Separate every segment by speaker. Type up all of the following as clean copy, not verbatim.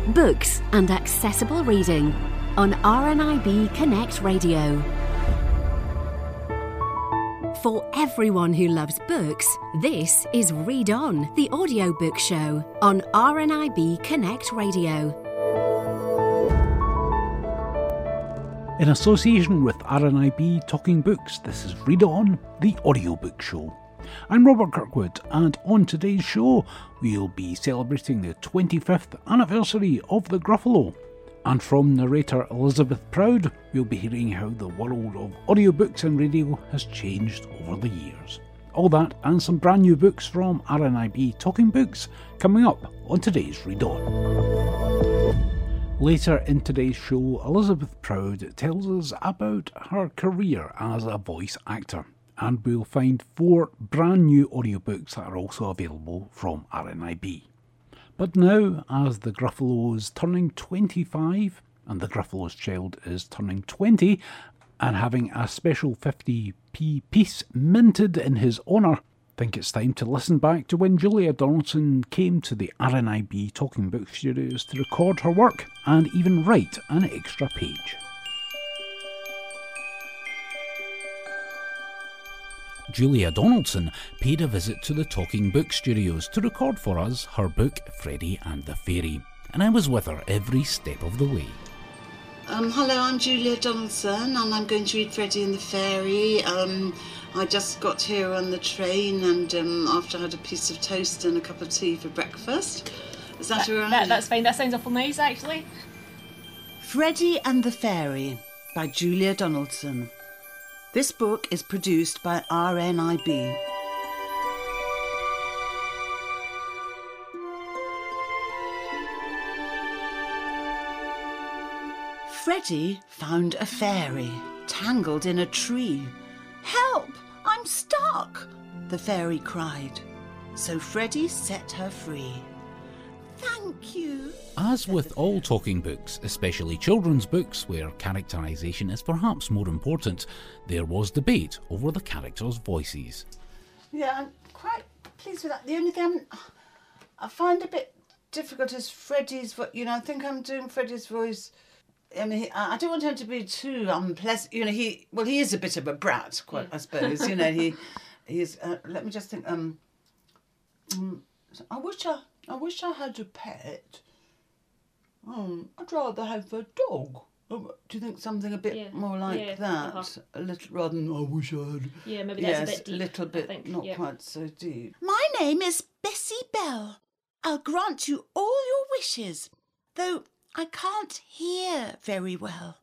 Speaker 1: books and accessible reading on RNIB Connect Radio. For everyone who loves books, this is Read On, the audiobook show on RNIB Connect Radio.
Speaker 2: In association with RNIB Talking Books, this is Read On, the audiobook show. I'm Robert Kirkwood, and on today's show, we'll be celebrating the 25th anniversary of the Gruffalo. And from narrator Elizabeth Proud, we'll be hearing how the world of audiobooks and radio has changed over the years. All that and some brand new books from RNIB Talking Books coming up on today's Read On. Later in today's show, Elizabeth Proud tells us about her career as a voice actor. And we'll find 4 brand new audiobooks that are also available from RNIB. But now, as the Gruffalo is turning 25 and the Gruffalo's child is turning 20 and having a special 50p piece minted in his honour, I think it's time to listen back to when Julia Donaldson came to the RNIB Talking Book Studios to record her work and even write an extra page. Julia Donaldson paid a visit to the Talking Book Studios to record for us her book Freddie and the Fairy, and I was with her every step of the way.
Speaker 3: Hello, I'm Julia Donaldson and I'm going to read Freddie and the Fairy. I just got here on the train and after I had a piece of toast and a cup of tea for breakfast. Is that all right?
Speaker 4: That's fine, that sounds awful nice actually.
Speaker 3: Freddie and the Fairy by Julia Donaldson. This book is produced by RNIB. Freddie found a fairy tangled in a tree. "Help! I'm stuck!" the fairy cried. So Freddie set her free. "Thank you."
Speaker 2: As with all talking books, especially children's books where characterisation is perhaps more important, there was debate over the characters' voices.
Speaker 3: Yeah, I'm quite pleased with that. The only thing I find a bit difficult is Freddie's voice. I think I'm doing Freddie's voice. I mean, I don't want him to be too unpleasant. He is a bit of a brat, quite, I suppose. He's. Let me just think. I wish I had a pet. I'd rather have a dog. Do you think something a bit more like that? Uh-huh. A little rather than I wish I had.
Speaker 4: Yeah, maybe that's a bit deep.
Speaker 3: A little bit, not quite so deep.
Speaker 5: My name is Bessie Bell. I'll grant you all your wishes, though I can't hear very well.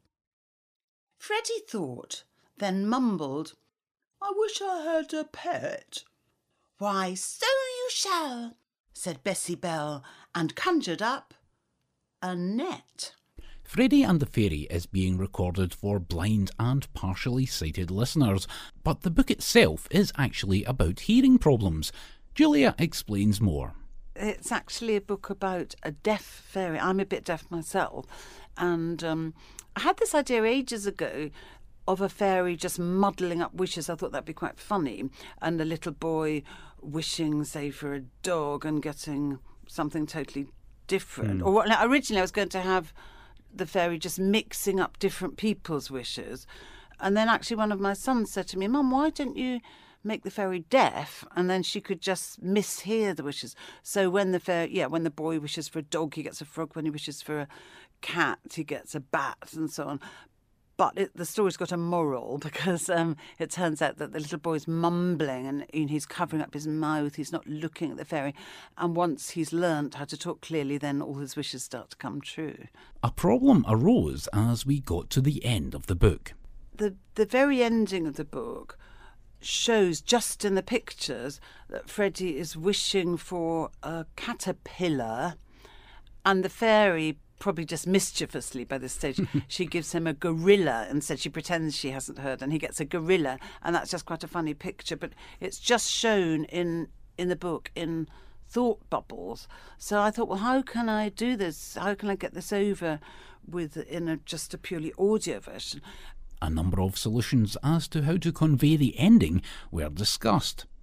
Speaker 3: Freddie thought, then mumbled, "I wish I had a pet."
Speaker 5: "Why, so you shall," said Bessie Bell, and conjured up a net.
Speaker 2: Freddie and the Fairy is being recorded for blind and partially sighted listeners, but the book itself is actually about hearing problems. Julia explains more.
Speaker 3: It's actually a book about a deaf fairy. I'm a bit deaf myself, and I had this idea ages ago of a fairy just muddling up wishes. I thought that'd be quite funny, and a little boy wishing, say, for a dog and getting something totally different. Or originally I was going to have the fairy just mixing up different people's wishes, and then actually one of my sons said to me, "Mum, why don't you make the fairy deaf, and then she could just mishear the wishes." So when the boy wishes for a dog, he gets a frog. When he wishes for a cat, he gets a bat, and so on. But the story's got a moral, because it turns out that the little boy's mumbling and he's covering up his mouth, he's not looking at the fairy. And once he's learnt how to talk clearly, then all his wishes start to come true.
Speaker 2: A problem arose as we got to the end of the book.
Speaker 3: The very ending of the book shows, just in the pictures, that Freddie is wishing for a caterpillar, and the fairy, probably just mischievously by this stage, she gives him a gorilla. Instead, she pretends she hasn't heard, and he gets a gorilla, and that's just quite a funny picture. But it's just shown in the book in thought bubbles. So I thought, well, how can I do this? How can I get this over just a purely audio version?
Speaker 2: A number of solutions as to how to convey the ending were discussed.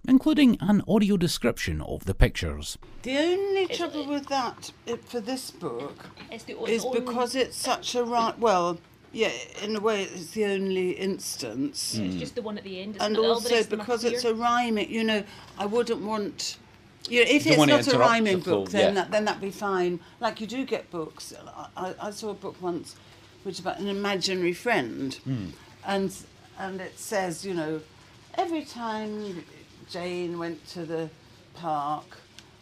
Speaker 2: including an audio description of the pictures.
Speaker 3: The only trouble with that for this book is because it's such a well, yeah, in a way it's the only instance.
Speaker 4: It's just the one at the end.
Speaker 3: And also because it's a rhyming, I wouldn't want... if
Speaker 6: You don't
Speaker 3: it's
Speaker 6: want to
Speaker 3: not a
Speaker 6: interrupt
Speaker 3: rhyming
Speaker 6: the flow,
Speaker 3: book, then
Speaker 6: yeah.
Speaker 3: that'd be fine. Like you do get books. I saw a book once which is about an imaginary friend. And it says, every time Jane went to the park,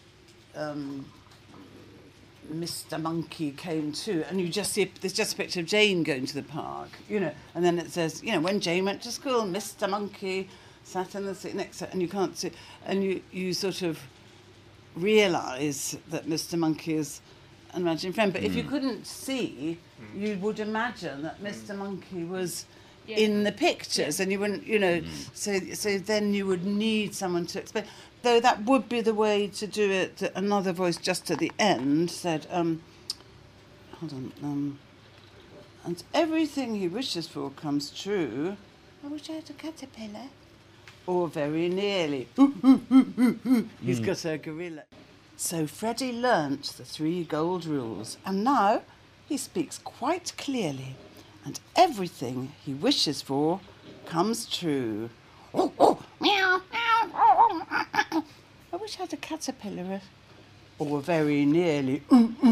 Speaker 3: Mr. Monkey came too, and you just see there's just a picture of Jane going to the park, and then it says, when Jane went to school, Mr. Monkey sat in the seat next to her, and you can't see, and you sort of realise that Mr. Monkey is an imaginary friend. But if you couldn't see, you would imagine that Mr. Monkey was in the pictures, and you wouldn't, so then you would need someone to explain. Though that would be the way to do it. Another voice just at the end said, hold on, and everything he wishes for comes true. I wish I had a caterpillar. Or very nearly. He's got a gorilla. So Freddie learnt the 3 gold rules, and now he speaks quite clearly, and everything he wishes for comes true. Meow, meow. I wish I had a caterpillar. Or very nearly.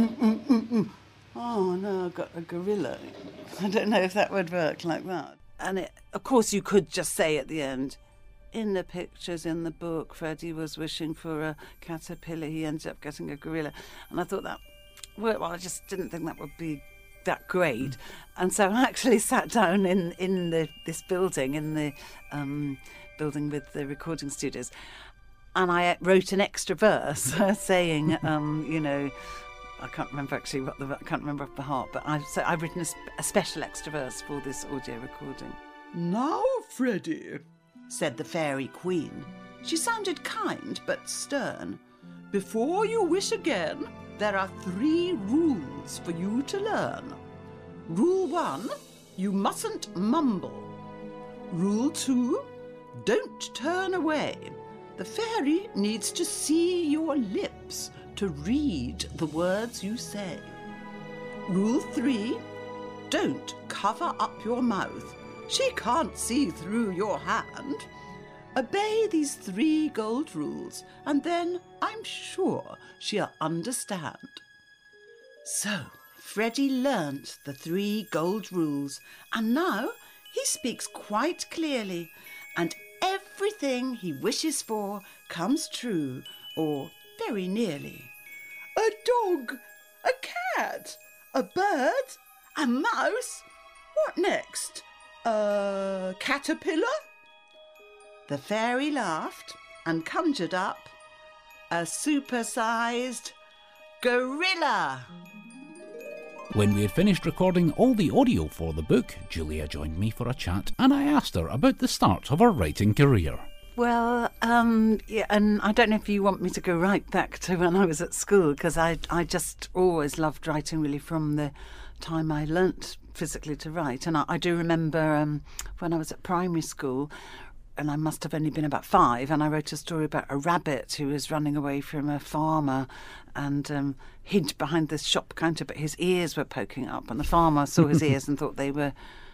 Speaker 3: Oh no, I've got a gorilla. I don't know if that would work like that. And of course you could just say at the end, in the pictures in the book, Freddie was wishing for a caterpillar. He ended up getting a gorilla. And I thought that, well, I just didn't think that would be that great. And so I actually sat down in this building, in the building with the recording studios, and I wrote an extra verse saying, I can't remember actually I can't remember off the heart, but I've written a special extra verse for this audio recording. Now, Freddie, said the fairy queen. She sounded kind but stern. Before you wish again, there are 3 rules for you to learn. Rule 1, you mustn't mumble. Rule 2, don't turn away. The fairy needs to see your lips to read the words you say. Rule 3, don't cover up your mouth. She can't see through your hand. Obey these 3 gold rules, and then I'm sure she'll understand. So, Freddie learnt the 3 gold rules, and now he speaks quite clearly, and everything he wishes for comes true, or very nearly. A dog, a cat, a bird, a mouse. What next? A caterpillar? The fairy laughed and conjured up a supersized gorilla.
Speaker 2: When we had finished recording all the audio for the book, Julia joined me for a chat, and I asked her about the start of her writing career.
Speaker 3: Well, yeah, and I don't know if you want me to go right back to when I was at school, because I just always loved writing really from the time I learnt physically to write. And I do remember when I was at primary school, and I must have only been about 5, and I wrote a story about a rabbit who was running away from a farmer and hid behind the shop counter, but his ears were poking up, and the farmer saw his ears and thought they were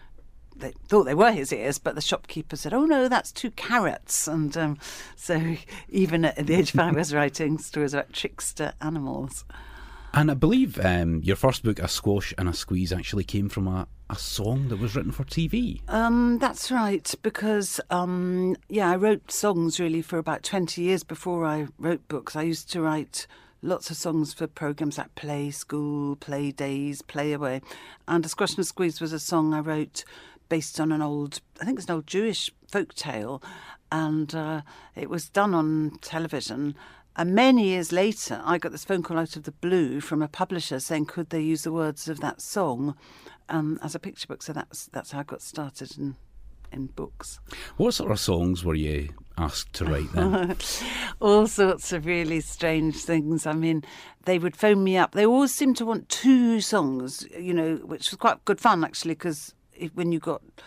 Speaker 3: his ears, but the shopkeeper said, "Oh no, that's 2 carrots." And so even at the age of 5, I was writing stories about trickster animals.
Speaker 2: And I believe your first book, A Squash and a Squeeze, actually came from a song that was written for TV.
Speaker 3: That's right, because I wrote songs really for about 20 years before I wrote books. I used to write lots of songs for programmes like Play School, Play Days, Play Away. And A Squash and a Squeeze was a song I wrote based on an old Jewish folk tale, and it was done on television. And many years later, I got this phone call out of the blue from a publisher saying, could they use the words of that song as a picture book? So that's how I got started in books.
Speaker 2: What sort of songs were you asked to write then?
Speaker 3: All sorts of really strange things. I mean, they would phone me up. They always seemed to want 2 songs, which was quite good fun, actually, because when you got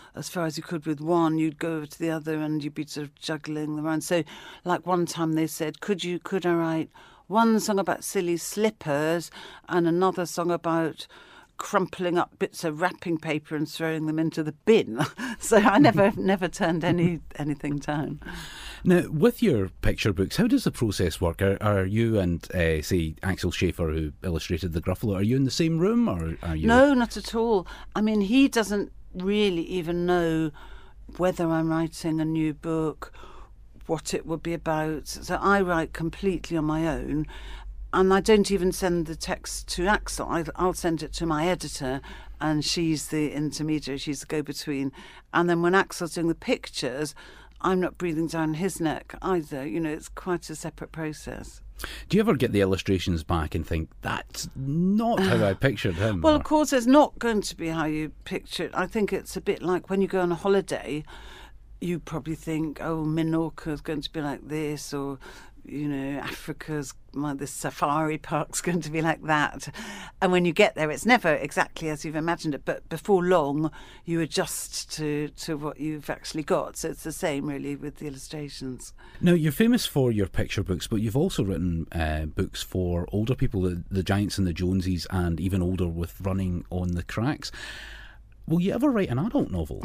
Speaker 3: as far as you could with one, you'd go over to the other and you'd be sort of juggling them around. So, like one time they said, could I write one song about silly slippers and another song about crumpling up bits of wrapping paper and throwing them into the bin? So I never turned anything down.
Speaker 2: Now, with your picture books, how does the process work? Are you and, say, Axel Schaefer, who illustrated The Gruffalo, are you in the same room, or are you...
Speaker 3: No, not at all. I mean, he doesn't really even know whether I'm writing a new book, what it will be about. So I write completely on my own, and I don't even send the text to Axel. I'll send it to my editor, and she's the intermediary, she's the go-between. And then when Axel's doing the pictures, I'm not breathing down his neck either. You know, it's quite a separate process.
Speaker 2: Do you ever get the illustrations back and think, that's not how I pictured him?
Speaker 3: Well, of course, it's not going to be how you picture it. I think it's a bit like when you go on a holiday, you probably think, oh, Menorca's going to be like this, or, you know, Africa's, this safari park's going to be like that. And when you get there, it's never exactly as you've imagined it, but before long, you adjust to what you've actually got. So it's the same, really, with the illustrations.
Speaker 2: Now, you're famous for your picture books, but you've also written books for older people, the Giants and the Joneses, and even older, with Running on the Cracks. Will you ever write an adult novel?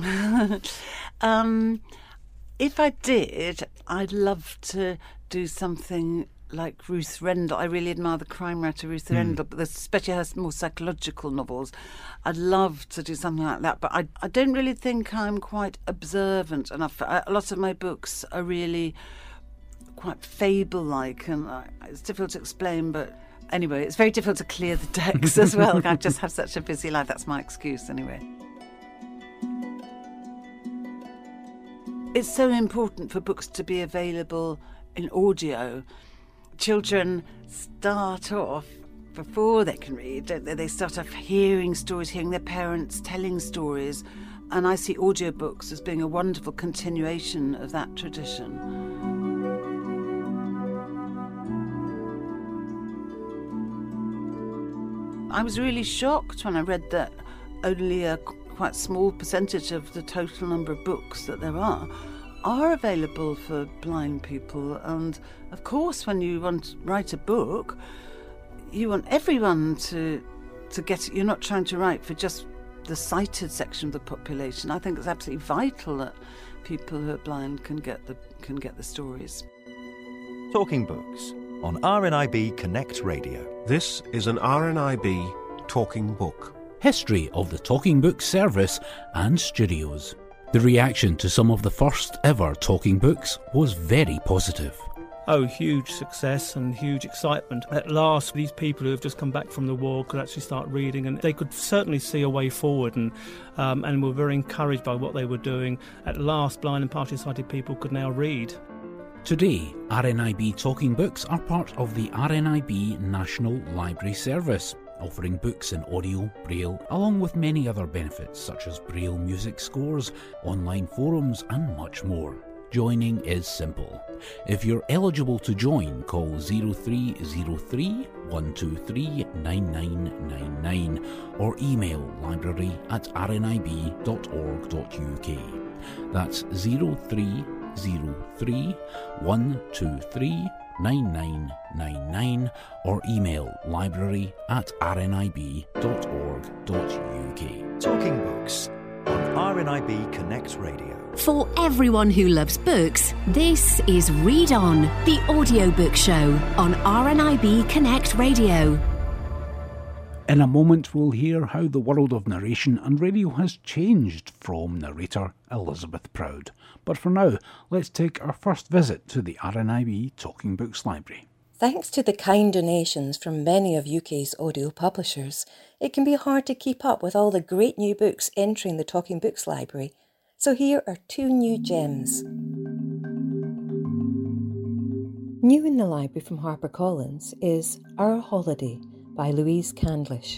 Speaker 3: If I did, I'd love to do something like Ruth Rendell. I really admire the crime writer Ruth Rendell, but especially her more psychological novels. I'd love to do something like that, but I don't really think I'm quite observant enough. A lot of my books are really quite fable-like, and it's difficult to explain, but anyway, it's very difficult to clear the decks as well. I just have such a busy life. That's my excuse anyway. It's so important for books to be available in audio. Children start off, before they can read, don't they? They start off hearing stories, hearing their parents telling stories. And I see audiobooks as being a wonderful continuation of that tradition. I was really shocked when I read that only a quite small percentage of the total number of books that there are available for blind people. And of course, when you want to write a book, you want everyone to get it. You're not trying to write for just the sighted section of the population. I think it's absolutely vital that people who are blind can get the stories.
Speaker 6: Talking Books on RNIB Connect Radio.
Speaker 7: This is an RNIB Talking Book.
Speaker 2: History of the Talking Book service and studios. The reaction to some of the first ever talking books was very positive.
Speaker 8: Oh, huge success and huge excitement. At last, these people who have just come back from the war could actually start reading, and they could certainly see a way forward, and were very encouraged by what they were doing. At last, blind and partially sighted people could now read.
Speaker 2: Today, RNIB Talking Books are part of the RNIB National Library Service, offering books in audio, braille, along with many other benefits such as braille music scores, online forums and much more. Joining is simple. If you're eligible to join, call 0303 123 9999 or email library@rnib.org.uk. That's 0303 123 9999 or email library@rnib.org.uk.
Speaker 6: Talking Books on RNIB Connect Radio.
Speaker 1: For everyone who loves books, this is Read On, the audiobook show on RNIB Connect Radio.
Speaker 2: In a moment, we'll hear how the world of narration and radio has changed from narrator Elizabeth Proud. But for now, let's take our first visit to the RNIB Talking Books Library.
Speaker 9: Thanks to the kind donations from many of UK's audio publishers, it can be hard to keep up with all the great new books entering the Talking Books Library. So here are two new gems. New in the library from HarperCollins is Our Holiday by Louise Candlish.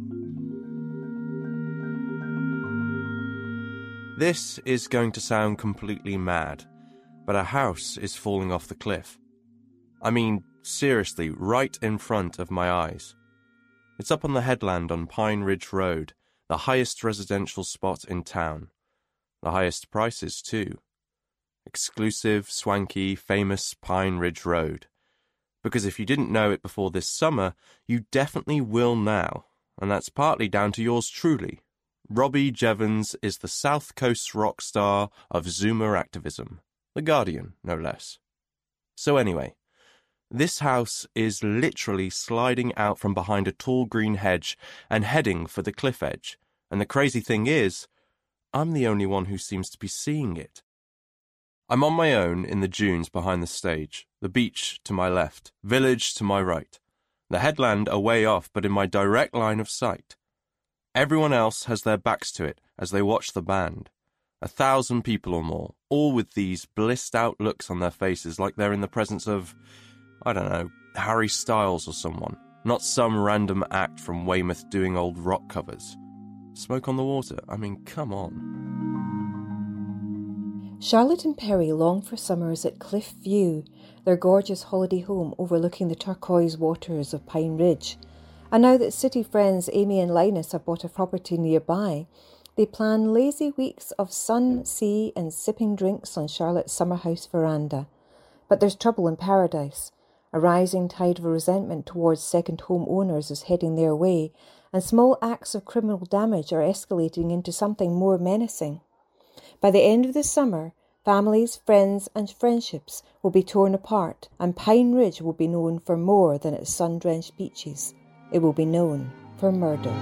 Speaker 10: This is going to sound completely mad, but a house is falling off the cliff. I mean, seriously, right in front of my eyes. It's up on the headland on Pine Ridge Road, the highest residential spot in town. The highest prices, too. Exclusive, swanky, famous Pine Ridge Road. Because if you didn't know it before this summer, you definitely will now, and that's partly down to yours truly. Robbie Jevons is the South Coast rock star of Zoomer activism. The Guardian, no less. So anyway, this house is literally sliding out from behind a tall green hedge and heading for the cliff edge. And the crazy thing is, I'm the only one who seems to be seeing it. I'm on my own in the dunes behind the stage, the beach to my left, village to my right, the headland a way off but in my direct line of sight. Everyone else has their backs to it as they watch the band. 1,000 people or more, all with these blissed-out looks on their faces like they're in the presence of, I don't know, Harry Styles or someone, not some random act from Weymouth doing old rock covers. Smoke on the Water, I mean, come on.
Speaker 9: Charlotte and Perry long for summers at Cliff View, their gorgeous holiday home overlooking the turquoise waters of Pine Ridge. And now that city friends Amy and Linus have bought a property nearby, they plan lazy weeks of sun, sea and sipping drinks on Charlotte's summer house veranda. But there's trouble in paradise. A rising tide of resentment towards second home owners is heading their way, and small acts of criminal damage are escalating into something more menacing. By the end of the summer, families, friends and friendships will be torn apart, and Pine Ridge will be known for more than its sun-drenched beaches. It will be known for murder.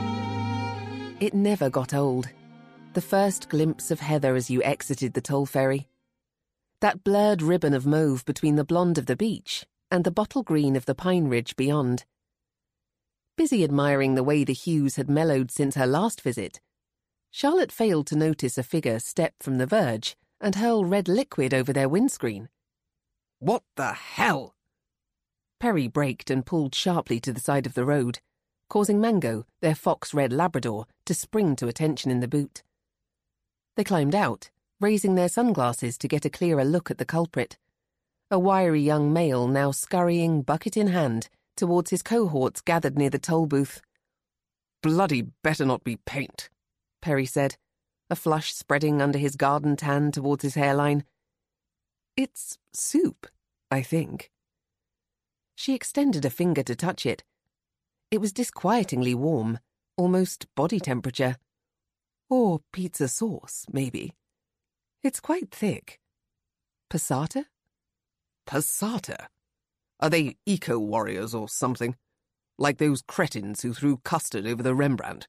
Speaker 11: It never got old. The first glimpse of heather as you exited the toll ferry. That blurred ribbon of mauve between the blonde of the beach and the bottle green of the Pine Ridge beyond. Busy admiring the way the hues had mellowed since her last visit, Charlotte failed to notice a figure step from the verge and hurl red liquid over their windscreen. "What the hell?" Perry braked and pulled sharply to the side of the road, causing Mango, their fox-red Labrador, to spring to attention in the boot. They climbed out, raising their sunglasses to get a clearer look at the culprit. A wiry young male now scurrying, bucket in hand, towards his cohorts gathered near the toll booth. "Bloody better not be paint," Perry said, a flush spreading under his garden tan towards his hairline. "It's soup, I think." She extended a finger to touch it. It was disquietingly warm, almost body temperature. Or pizza sauce, maybe. It's quite thick. Passata? Passata? Are they eco-warriors or something? Like those cretins who threw custard over the Rembrandt?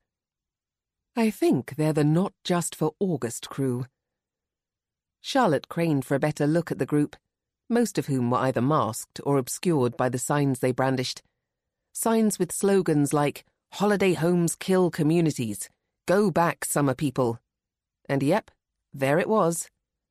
Speaker 11: I think they're the Not Just for August crew. Charlotte craned for a better look at the group, most of whom were either masked or obscured by the signs they brandished. Signs with slogans like, "Holiday homes kill communities," "Go back, summer people." And yep, there it was.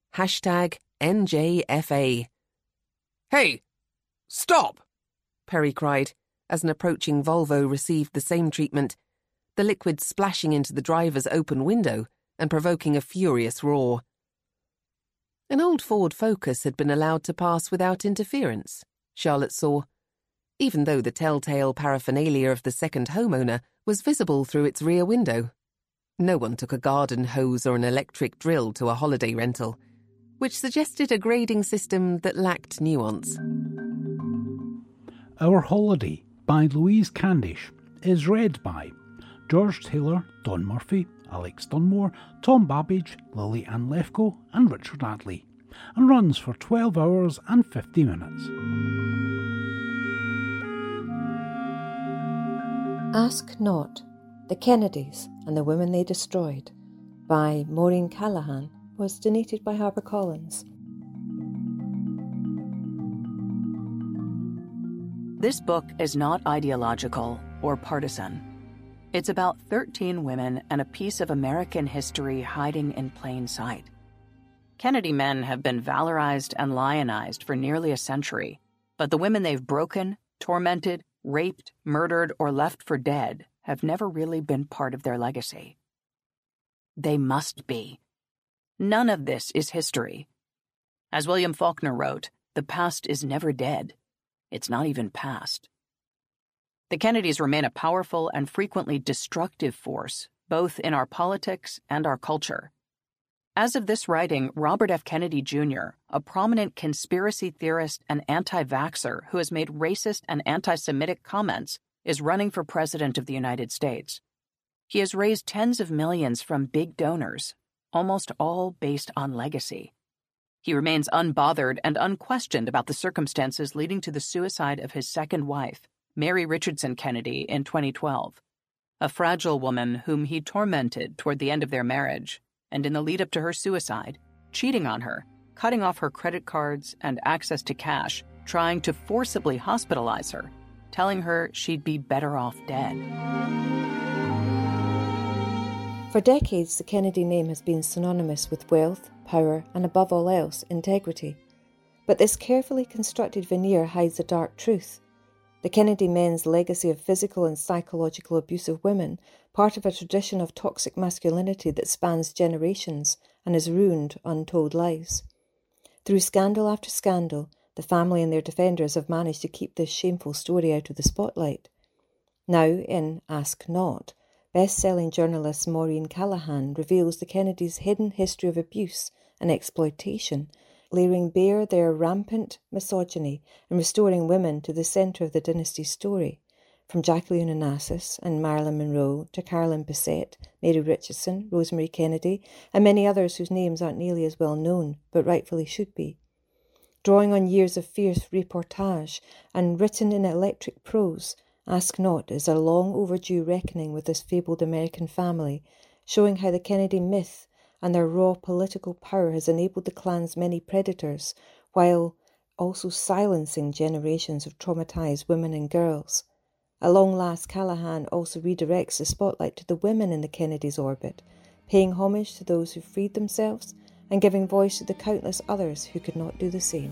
Speaker 11: #NJFA. "Hey! Stop!" Perry cried, as an approaching Volvo received the same treatment, the liquid splashing into the driver's open window and provoking a furious roar. An old Ford Focus had been allowed to pass without interference, Charlotte saw, even though the telltale paraphernalia of the second homeowner was visible through its rear window. No one took a garden hose or an electric drill to a holiday rental, which suggested a grading system that lacked nuance.
Speaker 2: Our Holiday by Louise Candish is read by George Taylor, Don Murphy, Alex Dunmore, Tom Babbage, Lily Ann Lefko and Richard Adley, and runs for 12 hours and 50 minutes.
Speaker 9: Ask Not, The Kennedys and the Women They Destroyed by Maureen Callahan was donated by HarperCollins.
Speaker 12: This book is not ideological or partisan. It's about 13 women and a piece of American history hiding in plain sight. Kennedy men have been valorized and lionized for nearly a century, but the women they've broken, tormented, raped, murdered, or left for dead have never really been part of their legacy. They must be. None of this is history. As William Faulkner wrote, the past is never dead. It's not even past. The Kennedys remain a powerful and frequently destructive force, both in our politics and our culture. As of this writing, Robert F. Kennedy Jr., a prominent conspiracy theorist and anti-vaxxer who has made racist and anti-Semitic comments, is running for president of the United States. He has raised tens of millions from big donors, almost all based on legacy. He remains unbothered and unquestioned about the circumstances leading to the suicide of his second wife, Mary Richardson Kennedy, in 2012, a fragile woman whom he tormented toward the end of their marriage and in the lead-up to her suicide, cheating on her, cutting off her credit cards and access to cash, trying to forcibly hospitalize her, telling her she'd be better off dead.
Speaker 9: For decades, the Kennedy name has been synonymous with wealth, power, and above all else, integrity. But this carefully constructed veneer hides a dark truth. The Kennedy men's legacy of physical and psychological abuse of women, part of a tradition of toxic masculinity that spans generations and has ruined untold lives. Through scandal after scandal, the family and their defenders have managed to keep this shameful story out of the spotlight. Now, in Ask Not, best-selling journalist Maureen Callahan reveals the Kennedys' hidden history of abuse and exploitation, laying bare their rampant misogyny and restoring women to the centre of the dynasty's story, from Jacqueline Onassis and Marilyn Monroe to Carolyn Bessette, Mary Richardson, Rosemary Kennedy, and many others whose names aren't nearly as well known, but rightfully should be. Drawing on years of fierce reportage and written in electric prose, Ask Not is a long overdue reckoning with this fabled American family, showing how the Kennedy myth and their raw political power has enabled the clan's many predators, while also silencing generations of traumatised women and girls. At long last, Callahan also redirects the spotlight to the women in the Kennedys' orbit, paying homage to those who freed themselves and giving voice to the countless others who could not do the same.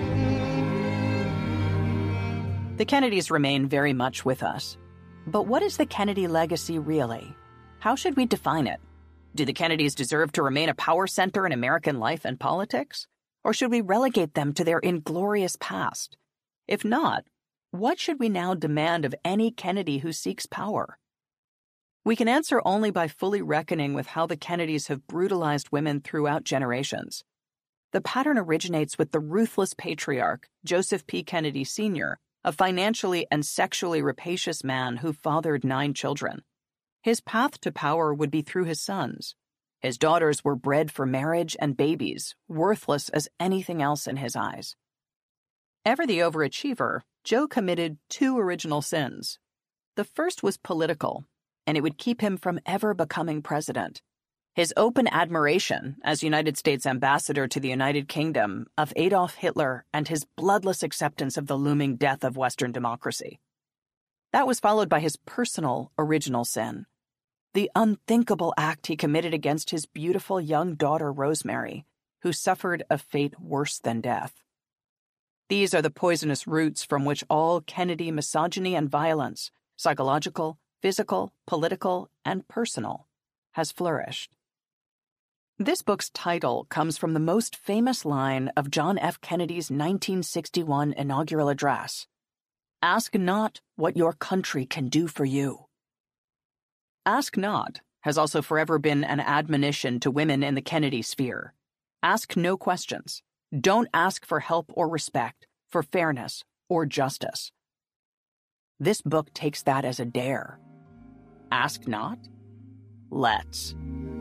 Speaker 12: The Kennedys remain very much with us. But what is the Kennedy legacy really? How should we define it? Do the Kennedys deserve to remain a power center in American life and politics? Or should we relegate them to their inglorious past? If not, what should we now demand of any Kennedy who seeks power? We can answer only by fully reckoning with how the Kennedys have brutalized women throughout generations. The pattern originates with the ruthless patriarch, Joseph P. Kennedy Sr., a financially and sexually rapacious man who fathered 9 children. His path to power would be through his sons. His daughters were bred for marriage and babies, worthless as anything else in his eyes. Ever the overachiever, Joe committed 2 original sins. The first was political, and it would keep him from ever becoming president. His open admiration as United States ambassador to the United Kingdom of Adolf Hitler and his bloodless acceptance of the looming death of Western democracy. That was followed by his personal original sin, the unthinkable act he committed against his beautiful young daughter Rosemary, who suffered a fate worse than death. These are the poisonous roots from which all Kennedy misogyny and violence, psychological, physical, political, and personal, has flourished. This book's title comes from the most famous line of John F. Kennedy's 1961 inaugural address: "Ask not what your country can do for you." Ask Not has also forever been an admonition to women in the Kennedy sphere. Ask no questions. Don't ask for help or respect, for fairness or justice. This book takes that as a dare. Ask not? Let's.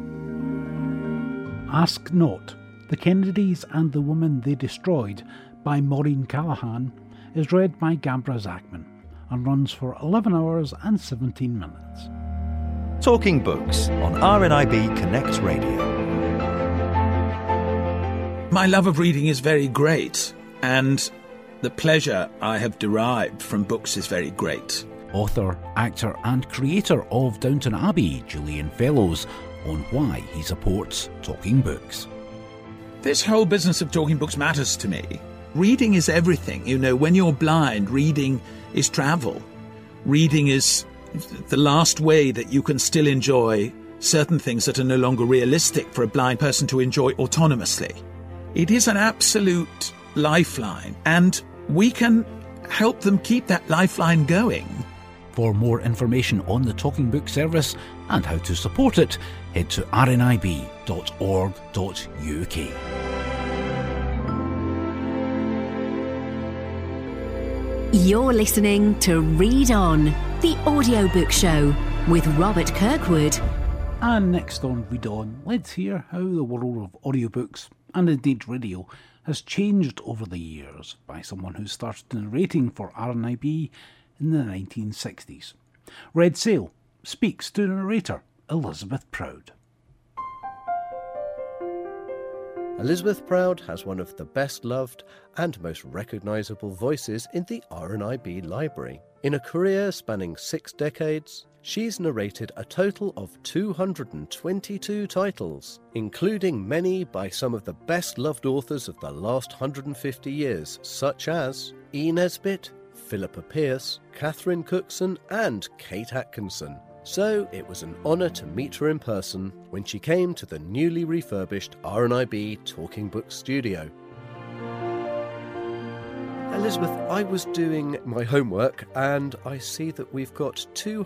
Speaker 2: Ask Not, The Kennedys and the Woman They Destroyed by Maureen Callahan is read by Gabra Zachman and runs for 11 hours and 17 minutes.
Speaker 6: Talking Books on RNIB Connect Radio.
Speaker 13: My love of reading is very great, and the pleasure I have derived from books is very great.
Speaker 2: Author, actor and creator of Downton Abbey, Julian Fellowes, on why he supports Talking Books.
Speaker 13: This whole business of talking books matters to me. Reading is everything. You know, when you're blind, reading is travel. Reading is the last way that you can still enjoy certain things that are no longer realistic for a blind person to enjoy autonomously. It is an absolute lifeline, and we can help them keep that lifeline going
Speaker 2: For more information on the Talking Book service and how to support it, head to rnib.org.uk.
Speaker 1: You're listening to Read On, the audiobook show with Robert Kirkwood.
Speaker 2: And next on Read On, let's hear how the world of audiobooks, and indeed radio, has changed over the years by someone who started narrating for RNIB in the 1960s. Red Sail speaks to narrator Elizabeth Proud.
Speaker 14: Elizabeth Proud has one of the best loved and most recognisable voices in the RNIB library. In a career spanning 6 decades, she's narrated a total of 222 titles, including many by some of the best loved authors of the last 150 years, such as E. Nesbit, Philippa Pearce, Catherine Cookson and Kate Atkinson. So it was an honour to meet her in person when she came to the newly refurbished RNIB Talking Book studio. Elizabeth, I was doing my homework and I see that we've got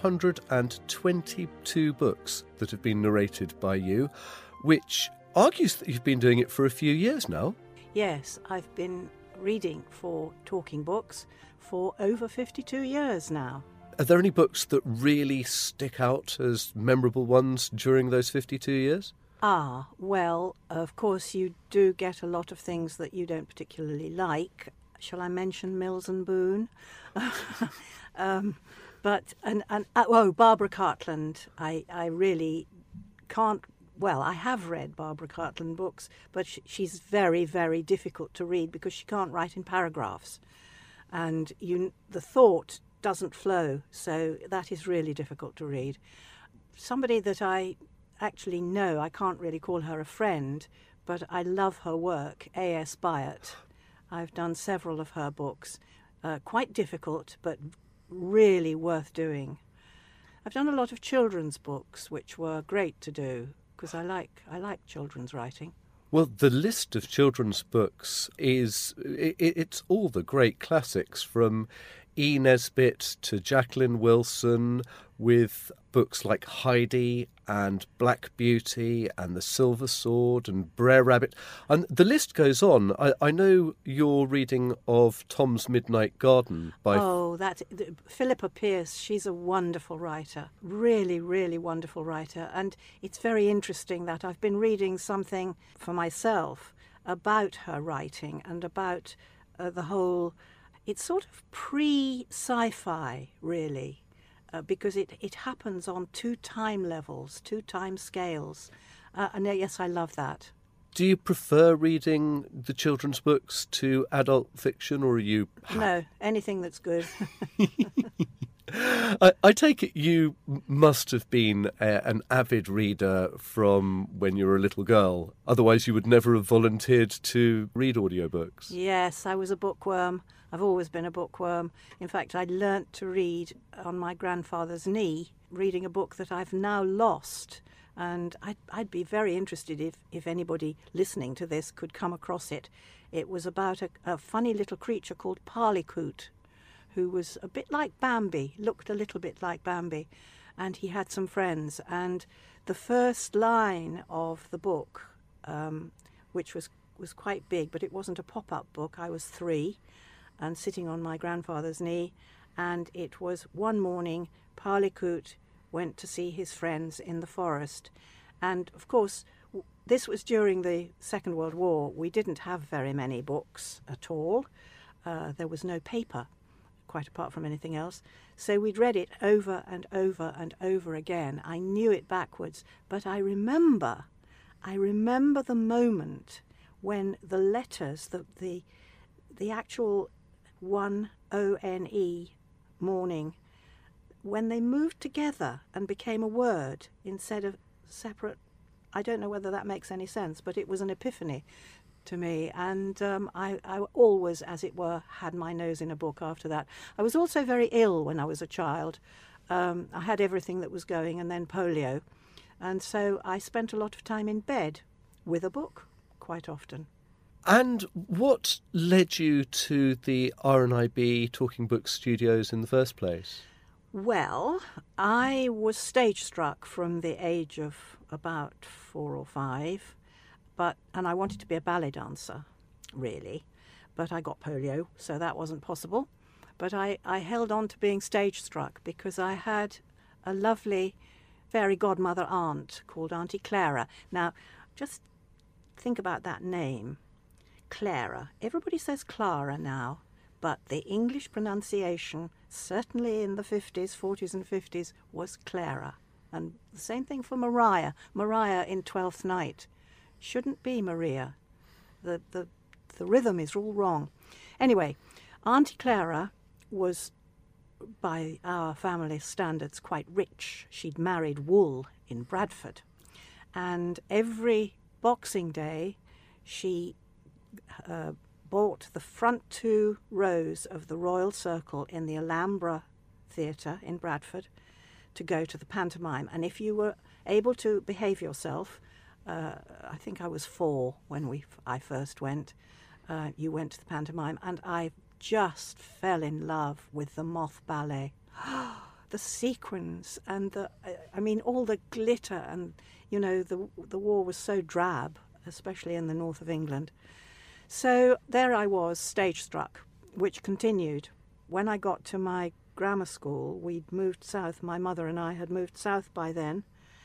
Speaker 14: 222 books that have been narrated by you, which argues that you've been doing it for a few years now.
Speaker 15: Yes, I've been reading for Talking Books for over 52 years now.
Speaker 14: Are there any books that really stick out as memorable ones during those 52 years?
Speaker 15: Well, of course you do get a lot of things that you don't particularly like. Shall I mention Mills and Boon? Barbara Cartland. I really can't. Well, I have read Barbara Cartland books, but she's very, very difficult to read because she can't write in paragraphs, and the thought doesn't flow. So that is really difficult to read. Somebody that I actually know, I can't really call her a friend, but I love her work. A.S. Byatt. I've done several of her books, quite difficult, but really worth doing. I've done a lot of children's books, which were great to do, because I like children's writing.
Speaker 14: Well, the list of children's books it's all the great classics, from E. Nesbit to Jacqueline Wilson, with books like Heidi and Black Beauty and The Silver Sword and Brer Rabbit. And the list goes on. I know you're reading of Tom's Midnight Garden by...
Speaker 15: Philippa Pearce, she's a wonderful writer. Really, really wonderful writer. And it's very interesting that I've been reading something for myself about her writing and about the whole... It's sort of pre-sci-fi, really. Because it happens on 2 time levels, 2 time scales. And yes, I love that.
Speaker 14: Do you prefer reading the children's books to adult fiction, or are you...
Speaker 15: No, anything that's good.
Speaker 14: I take it you must have been an avid reader from when you were a little girl. Otherwise you would never have volunteered to read audiobooks.
Speaker 15: Yes, I was a bookworm. I've always been a bookworm. In fact, I learnt to read on my grandfather's knee, reading a book that I've now lost. And I'd be very interested if anybody listening to this could come across it. It was about a funny little creature called Parleycoot, who was a bit like Bambi, looked a little bit like Bambi, and he had some friends. And the first line of the book, which was quite big, but it wasn't a pop-up book. I was 3 and sitting on my grandfather's knee, and it was one morning Parleycoot went to see his friends in the forest. And of course, this was during the Second World War. We didn't have very many books at all. There was no paper, quite apart from anything else. So we'd read it over and over and over again. I knew it backwards, but I remember the moment when the letters, the actual one-O-N-E, morning, when they moved together and became a word instead of separate. I don't know whether that makes any sense, but it was an epiphany to me, and I always, as it were, had my nose in a book after that. I was also very ill when I was a child. I had everything that was going and then polio, and so I spent a lot of time in bed with a book quite often.
Speaker 14: And what led you to the RNIB Talking Book Studios in the first place?
Speaker 15: Well, I was stage struck from the age of about 4 or 5, and I wanted to be a ballet dancer, really, but I got polio, so that wasn't possible. But I held on to being stage struck because I had a lovely fairy godmother aunt called Auntie Clara. Now, just think about that name, Clara. Everybody says Clara now, but the English pronunciation, certainly in the 40s and 50s, was Clara. And the same thing for Maria. Maria in Twelfth Night shouldn't be Maria. The rhythm is all wrong. Anyway, Auntie Clara was, by our family standards, quite rich. She'd married Wool in Bradford. And every Boxing Day, she bought the front 2 rows of the Royal Circle in the Alhambra Theatre in Bradford to go to the pantomime. And if you were able to behave yourself, I think I was 4 when I first went, you went to the pantomime, and I just fell in love with the Moth Ballet. The sequins and all the glitter, and, you know, the war was so drab, especially in the north of England. So there I was, stage struck, which continued. When I got to my grammar school, we'd moved south. My mother and I had moved south by then.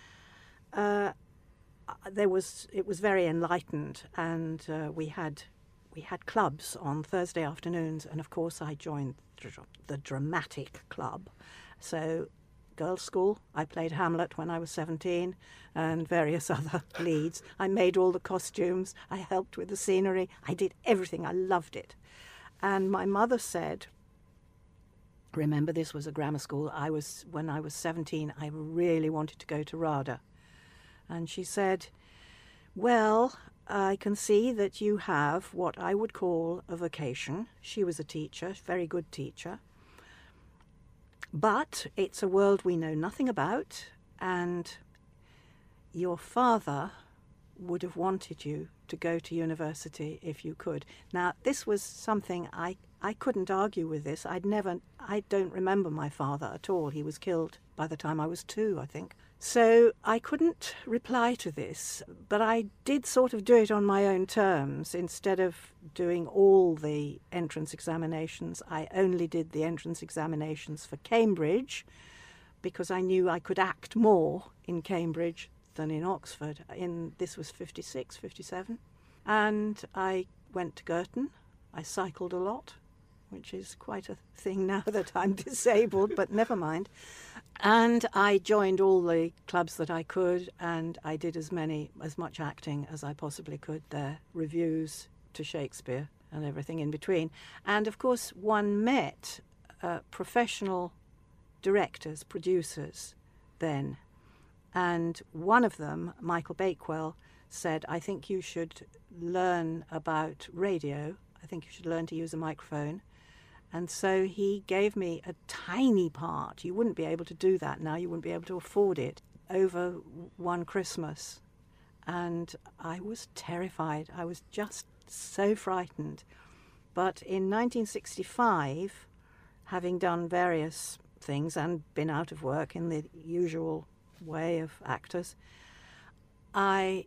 Speaker 15: It was very enlightened, and we had clubs on Thursday afternoons, and of course I joined the dramatic club. So girls' school, I played Hamlet when I was 17 and various other leads. I made all the costumes, I helped with the scenery, I did everything, I loved it. And my mother said, remember, this was a grammar school, when I was 17, I really wanted to go to RADA. And she said, well, I can see that you have what I would call a vocation. She was a teacher, very good teacher. But it's a world we know nothing about, and your father would have wanted you to go to university if you could. Now, this was something I couldn't argue with this. I don't remember my father at all. He was killed by the time I was 2, I think. So I couldn't reply to this, but I did sort of do it on my own terms. Instead of doing all the entrance examinations, I only did the entrance examinations for Cambridge because I knew I could act more in Cambridge than in Oxford. This was 56, 57. And I went to Girton. I cycled a lot, which is quite a thing now that I'm disabled, but never mind. And I joined all the clubs that I could, and I did as much acting as I possibly could there, reviews to Shakespeare and everything in between. And of course, one met professional directors, producers then. And one of them, Michael Bakewell, said, I think you should learn about radio. I think you should learn to use a microphone. And so he gave me a tiny part. You wouldn't be able to do that now. You wouldn't be able to afford it, over one Christmas. And I was terrified. I was just so frightened. But in 1965, having done various things and been out of work in the usual way of actors, I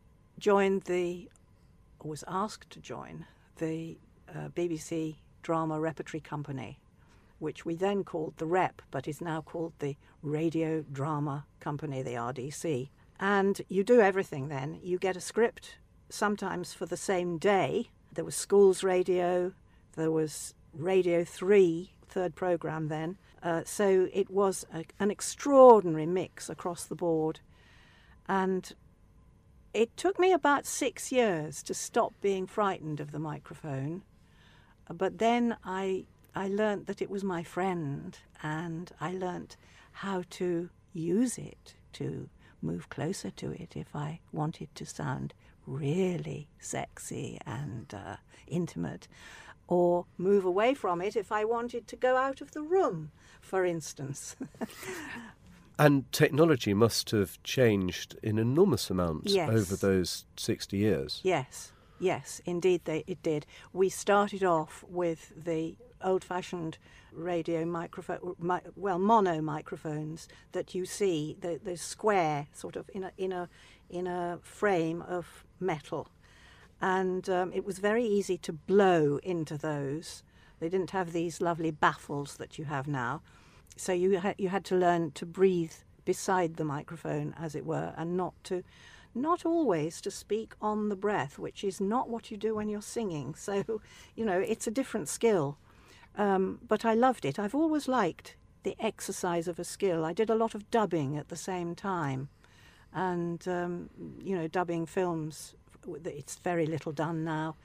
Speaker 15: was asked to join the BBC Drama Repertory Company, which we then called the Rep, but is now called the Radio Drama Company, the RDC. And you do everything then. You get a script, sometimes for the same day. There was schools radio, there was Radio 3, third programme then. So it was an extraordinary mix across the board. And it took me about 6 years to stop being frightened of the microphone. But then I learnt that it was my friend, and I learnt how to use it, to move closer to it if I wanted to sound really sexy and intimate, or move away from it if I wanted to go out of the room, for instance.
Speaker 14: And technology must have changed in enormous amounts over those 60 years.
Speaker 15: Yes, indeed it did. We started off with the old-fashioned radio microphone, mono microphones that you see, the square sort of in a frame of metal, and it was very easy to blow into those. They didn't have these lovely baffles that you have now, so you had to learn to breathe beside the microphone, as it were, and not always to speak on the breath, which is not what you do when you're singing. So, it's a different skill. But I loved it. I've always liked the exercise of a skill. I did a lot of dubbing at the same time. And, dubbing films, it's very little done now.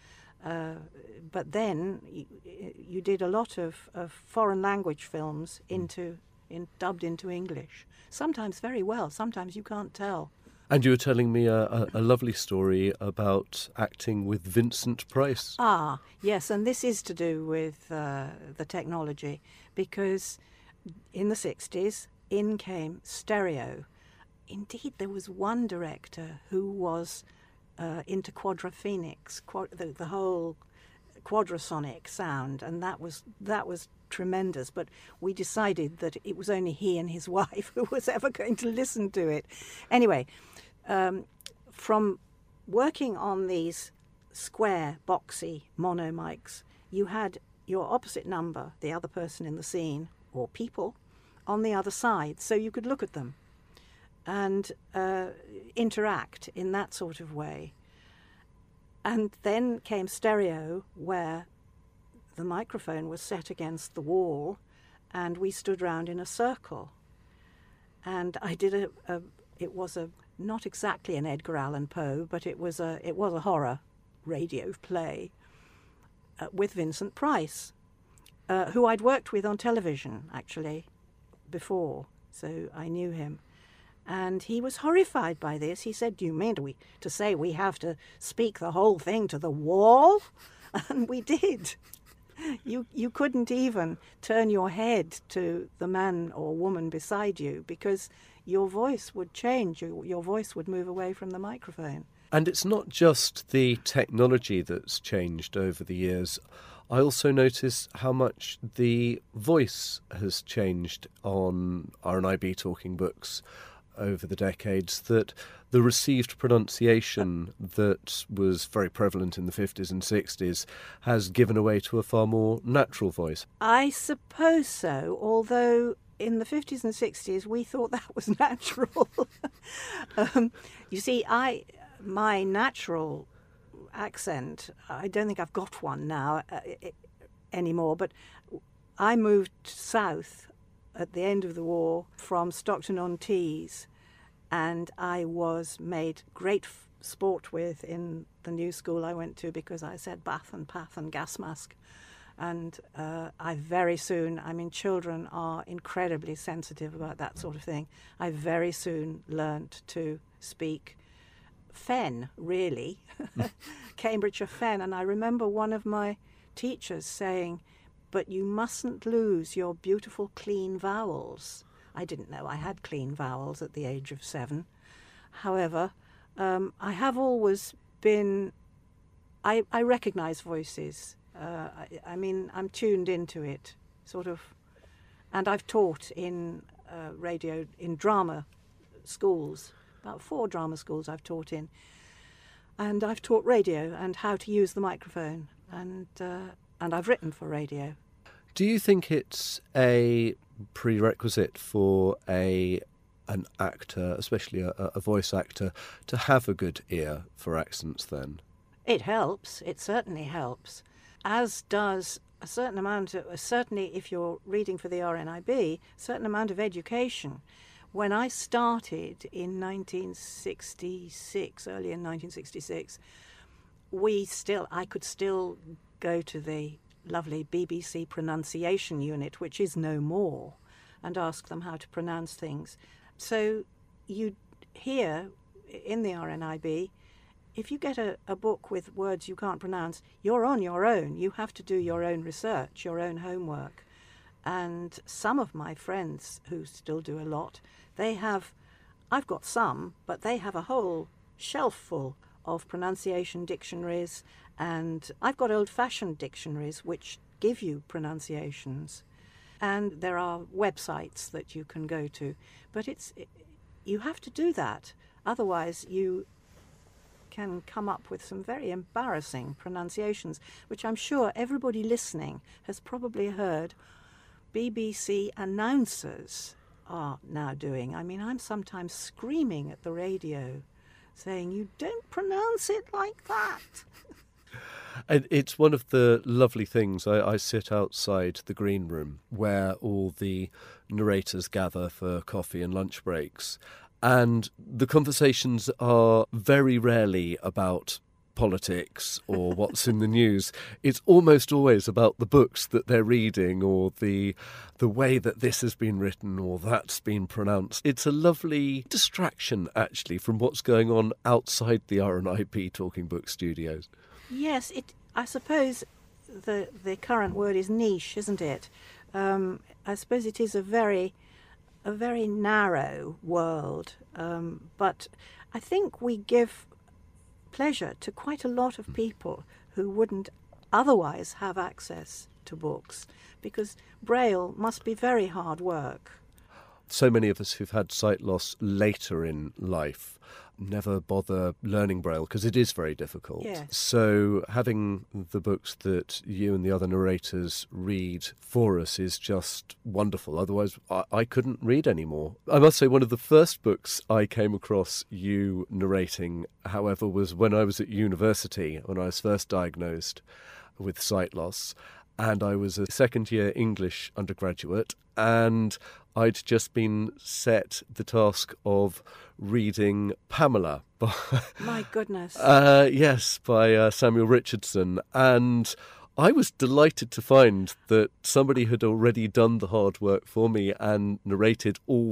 Speaker 15: But then you did a lot of foreign language films dubbed into English. Sometimes very well, sometimes you can't tell.
Speaker 14: And you were telling me a lovely story about acting with Vincent Price.
Speaker 15: Ah, yes, and this is to do with the technology, because in the 60s, in came stereo. Indeed, there was one director who was into quadraphonics, the whole quadrasonic sound, and that was tremendous. But we decided that it was only he and his wife who was ever going to listen to it. Anyway, from working on these square, boxy mono mics, you had your opposite number, the other person in the scene, or people, on the other side, so you could look at them and interact in that sort of way. And then came stereo, where the microphone was set against the wall and we stood round in a circle. And I did it was not exactly an Edgar Allan Poe, but it was a horror radio play with Vincent Price, who I'd worked with on television, actually, before, so I knew him. And he was horrified by this. He said, "Do you mean to say we have to speak the whole thing to the wall?" And we did. You couldn't even turn your head to the man or woman beside you, because your voice would change. Your voice would move away from the microphone.
Speaker 14: And it's not just the technology that's changed over the years. I also notice how much the voice has changed on RNIB Talking Books over the decades, that the received pronunciation that was very prevalent in the 50s and 60s has given way to a far more natural voice.
Speaker 15: I suppose so, although in the 50s and 60s we thought that was natural. You see, my natural accent, I don't think I've got one now anymore, but I moved south at the end of the war from Stockton-on-Tees, and I was made great sport with in the new school I went to, because I said bath and path and gas mask. And I very soon, children are incredibly sensitive about that sort of thing. I very soon learnt to speak Fen, really, Cambridgeshire Fen. And I remember one of my teachers saying, "But you mustn't lose your beautiful clean vowels." I didn't know I had clean vowels at the age of 7. However, I have always been... I recognise voices. I'm tuned into it, sort of. And I've taught in radio, in drama schools, about 4 drama schools I've taught in. And I've taught radio and how to use the microphone. And I've written for radio.
Speaker 14: Do you think it's a prerequisite for an actor, especially a voice actor, to have a good ear for accents then?
Speaker 15: It helps. It certainly helps. As does a certain amount of, certainly if you're reading for the RNIB, a certain amount of education. When I started in 1966, early in 1966, I could still go to the lovely BBC pronunciation unit, which is no more, and ask them how to pronounce things. So you hear in the RNIB, if you get a book with words you can't pronounce, you're on your own. You have to do your own research, your own homework. And some of my friends who still do a lot, I've got some, but they have a whole shelf full of pronunciation dictionaries, and I've got old-fashioned dictionaries which give you pronunciations. And there are websites that you can go to. But you have to do that. Otherwise, you can come up with some very embarrassing pronunciations, which I'm sure everybody listening has probably heard BBC announcers are now doing. I mean, I'm sometimes screaming at the radio saying, "You don't pronounce it like that."
Speaker 14: And it's one of the lovely things. I sit outside the green room where all the narrators gather for coffee and lunch breaks. And the conversations are very rarely about politics or what's in the news. It's almost always about the books that they're reading or the way that this has been written or that's been pronounced. It's a lovely distraction, actually, from what's going on outside the RNIB Talking Book studios.
Speaker 15: Yes, I suppose the current word is niche, isn't it? I suppose it is a very narrow world, but I think we give pleasure to quite a lot of people who wouldn't otherwise have access to books, because Braille must be very hard work.
Speaker 14: So many of us who've had sight loss later in life never bother learning Braille because it is very difficult.
Speaker 15: Yes.
Speaker 14: So having the books that you and the other narrators read for us is just wonderful. Otherwise, I couldn't read anymore. I must say one of the first books I came across you narrating, however, was when I was at university, when I was first diagnosed with sight loss. And I was a second-year English undergraduate, and I'd just been set the task of reading Pamela.
Speaker 15: My goodness.
Speaker 14: Yes, by Samuel Richardson. And I was delighted to find that somebody had already done the hard work for me and narrated all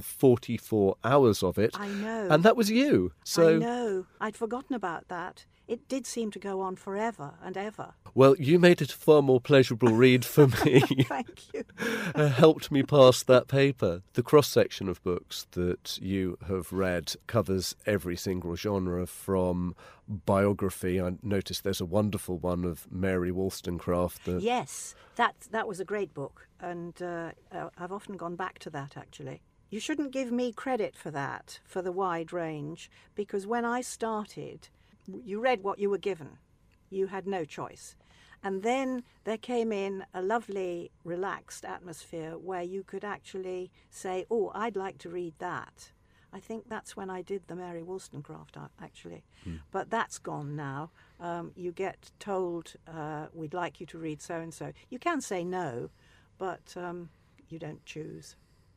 Speaker 14: 44 hours of it.
Speaker 15: I know.
Speaker 14: And that was you. So
Speaker 15: I know. I'd forgotten about that. It did seem to go on forever and ever.
Speaker 14: Well, you made it a far more pleasurable read for me.
Speaker 15: Thank you.
Speaker 14: Helped me pass that paper. The cross-section of books that you have read covers every single genre, from biography. I noticed there's a wonderful one of Mary Wollstonecraft.
Speaker 15: Yes, that was a great book, and I've often gone back to that, actually. You shouldn't give me credit for that, for the wide range, because when I started, you read what you were given. You had no choice. And then there came in a lovely, relaxed atmosphere where you could actually say, "Oh, I'd like to read that." I think that's when I did the Mary Wollstonecraft, actually. But that's gone now. You get told, "We'd like you to read so-and-so." You can say no, but you don't choose.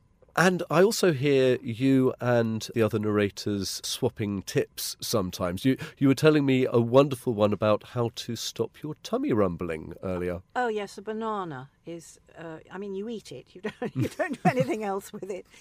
Speaker 14: And I also hear you and the other narrators swapping tips sometimes. You were telling me a wonderful one about how to stop your tummy rumbling earlier.
Speaker 15: Oh yes, a banana is. You eat it. You don't do anything else with it.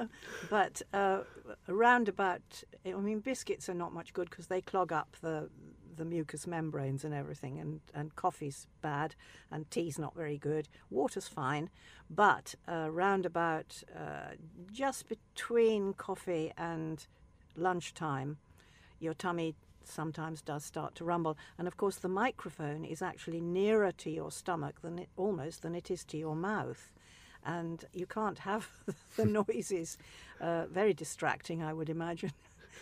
Speaker 15: But around about, biscuits are not much good because they clog up the mucous membranes and everything, and coffee's bad, and tea's not very good. Water's fine, but round about just between coffee and lunchtime, your tummy sometimes does start to rumble. And of course the microphone is actually nearer to your stomach than it is to your mouth, and you can't have the noises. Very distracting, I would imagine.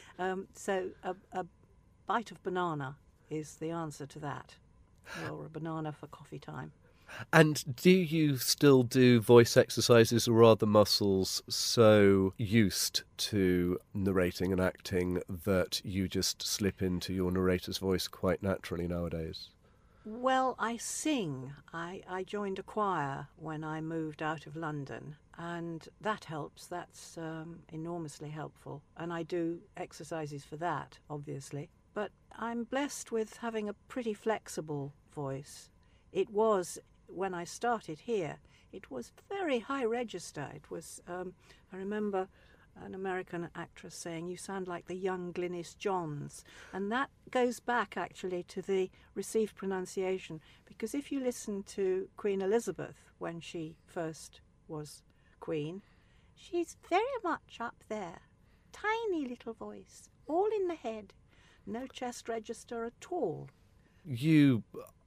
Speaker 15: So a bite of banana is the answer to that, or a banana for coffee time.
Speaker 14: And do you still do voice exercises, or are the muscles so used to narrating and acting that you just slip into your narrator's voice quite naturally nowadays?
Speaker 15: Well, I sing. I joined a choir when I moved out of London, and that helps. That's enormously helpful. And I do exercises for that, obviously. But I'm blessed with having a pretty flexible voice. It was, when I started here, it was very high register. It was, I remember an American actress saying, "You sound like the young Glynis Johns." And that goes back, actually, to the received pronunciation. Because if you listen to Queen Elizabeth when she first was Queen, she's very much up there. Tiny little voice, all in the head. No chest register at all.
Speaker 14: You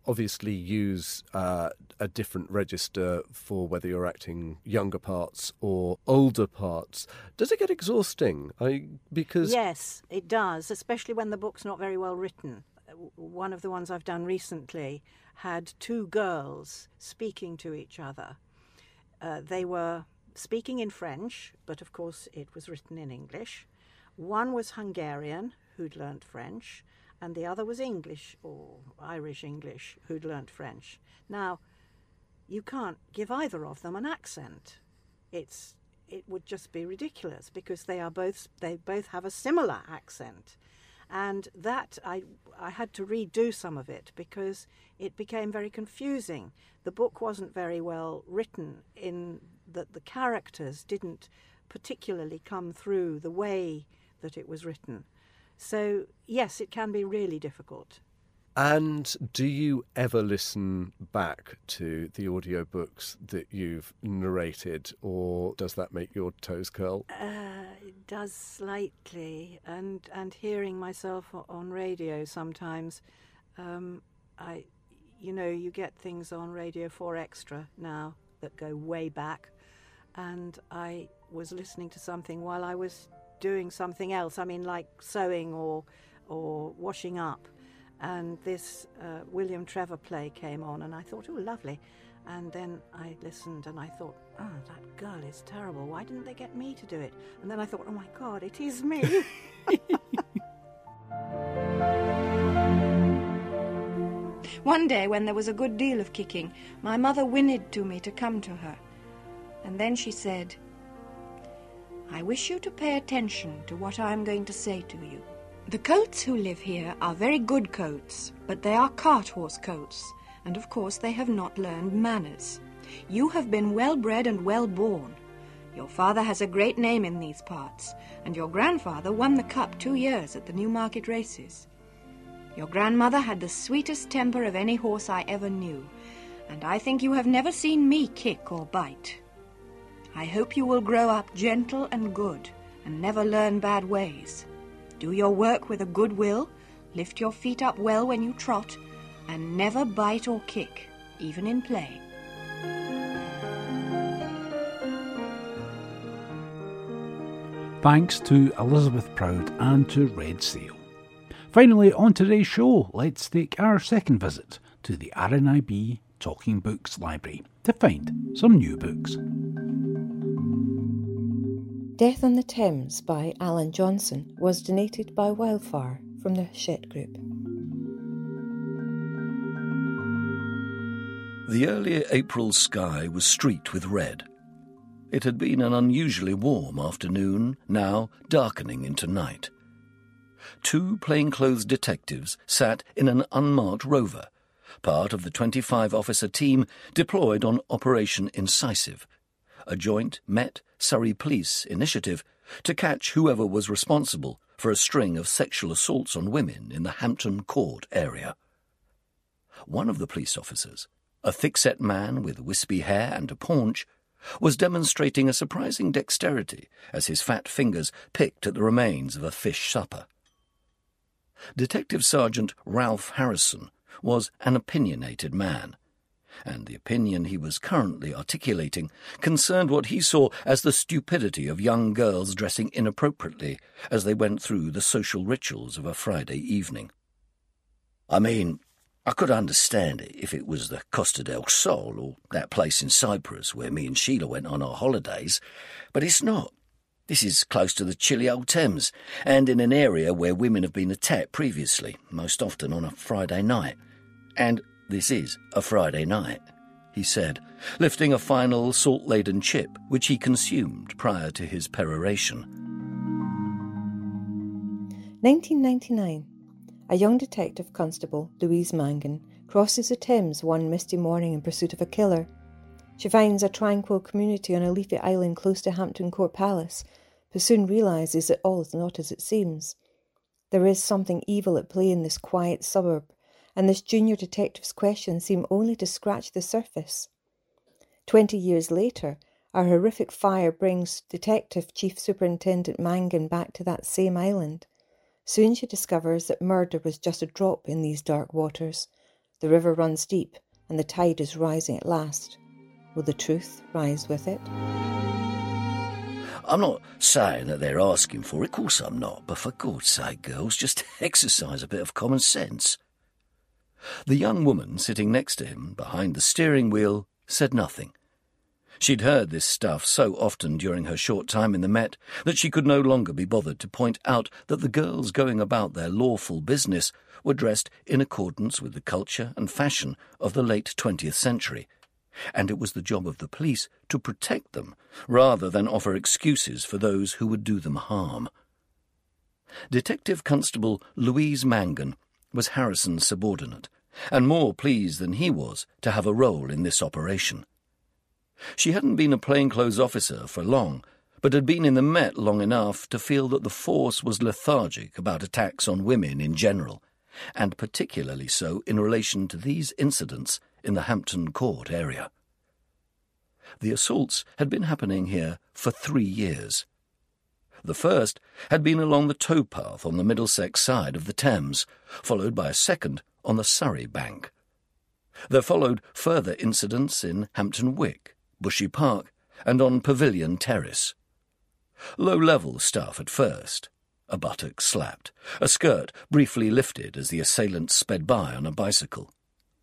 Speaker 14: obviously use a different register for whether you're acting younger parts or older parts. Does it get exhausting?
Speaker 15: Yes, it does, especially when the book's not very well written. One of the ones I've done recently had two girls speaking to each other. They were speaking in French, but of course it was written in English. One was Hungarian, who'd learnt French, and the other was English, or Irish English, who'd learnt French. Now, you can't give either of them an accent. It would just be ridiculous, because they both have a similar accent. And that I had to redo some of it because it became very confusing. The book wasn't very well written in that the characters didn't particularly come through the way that it was written. So, yes, it can be really difficult.
Speaker 14: And do you ever listen back to the audiobooks that you've narrated, or does that make your toes curl?
Speaker 15: It does slightly, and hearing myself on radio sometimes, you get things on Radio 4 Extra now that go way back, and I was listening to something while I was doing something else, like sewing or washing up, and this William Trevor play came on, and I thought, oh, lovely. And then I listened and I thought, oh, that girl is terrible. Why didn't they get me to do it? And then I thought, oh my God, it is me.
Speaker 16: One day when there was a good deal of kicking, my mother whinnied to me to come to her. And then she said, I wish you to pay attention to what I am going to say to you. The coats who live here are very good coats, but they are cart horse coats. And of course they have not learned manners. You have been well bred and well born. Your father has a great name in these parts, and your grandfather won the cup 2 years at the Newmarket races. Your grandmother had the sweetest temper of any horse I ever knew, and I think you have never seen me kick or bite. I hope you will grow up gentle and good, and never learn bad ways. Do your work with a good will, lift your feet up well when you trot, and never bite or kick, even in play.
Speaker 2: Thanks to Elizabeth Proud and to Red Seal. Finally, on today's show, let's take our second visit to the RNIB Talking Books Library to find some new books.
Speaker 9: Death on the Thames by Alan Johnson was donated by Wildfire from the Hachette Group.
Speaker 17: The early April sky was streaked with red. It had been an unusually warm afternoon, now darkening into night. 2 plainclothes detectives sat in an unmarked rover, part of the 25-officer team deployed on Operation Incisive, a joint Met Surrey Police initiative to catch whoever was responsible for a string of sexual assaults on women in the Hampton Court area. One of the police officers, a thick-set man with wispy hair and a paunch, was demonstrating a surprising dexterity as his fat fingers picked at the remains of a fish supper. Detective Sergeant Ralph Harrison was an opinionated man, and the opinion he was currently articulating concerned what he saw as the stupidity of young girls dressing inappropriately as they went through the social rituals of a Friday evening.
Speaker 18: I could understand it if it was the Costa del Sol or that place in Cyprus where me and Sheila went on our holidays, but it's not. This is close to the chilly old Thames, and in an area where women have been attacked previously, most often on a Friday night. And this is a Friday night, he said, lifting a final salt-laden chip which he consumed prior to his peroration.
Speaker 9: 1999. A young detective constable, Louise Mangan, crosses the Thames one misty morning in pursuit of a killer. She finds a tranquil community on a leafy island close to Hampton Court Palace, but soon realises that all is not as it seems. There is something evil at play in this quiet suburb, and this junior detective's questions seem only to scratch the surface. 20 years later, a horrific fire brings Detective Chief Superintendent Mangan back to that same island. Soon she discovers that murder was just a drop in these dark waters, The river runs deep, and the tide is rising at last. Will the truth rise with it?
Speaker 18: I'm not saying that they're asking for it, of course I'm not, but for God's sake, girls, just exercise a bit of common sense. The young woman sitting next to him, behind the steering wheel, said nothing. She'd heard this stuff so often during her short time in the Met that she could no longer be bothered to point out that the girls going about their lawful business were dressed in accordance with the culture and fashion of the late 20th century, and it was the job of the police to protect them rather than offer excuses for those who would do them harm. Detective Constable Louise Mangan was Harrison's subordinate, and more pleased than he was to have a role in this operation. She hadn't been a plainclothes officer for long, but had been in the Met long enough to feel that the force was lethargic about attacks on women in general, and particularly so in relation to these incidents in the Hampton Court area. The assaults had been happening here for 3 years. The first had been along the towpath on the Middlesex side of the Thames, followed by a second on the Surrey bank. There followed further incidents in Hampton Wick, Bushy Park, and on Pavilion Terrace. Low-level stuff at first. A buttock slapped, a skirt briefly lifted as the assailant sped by on a bicycle.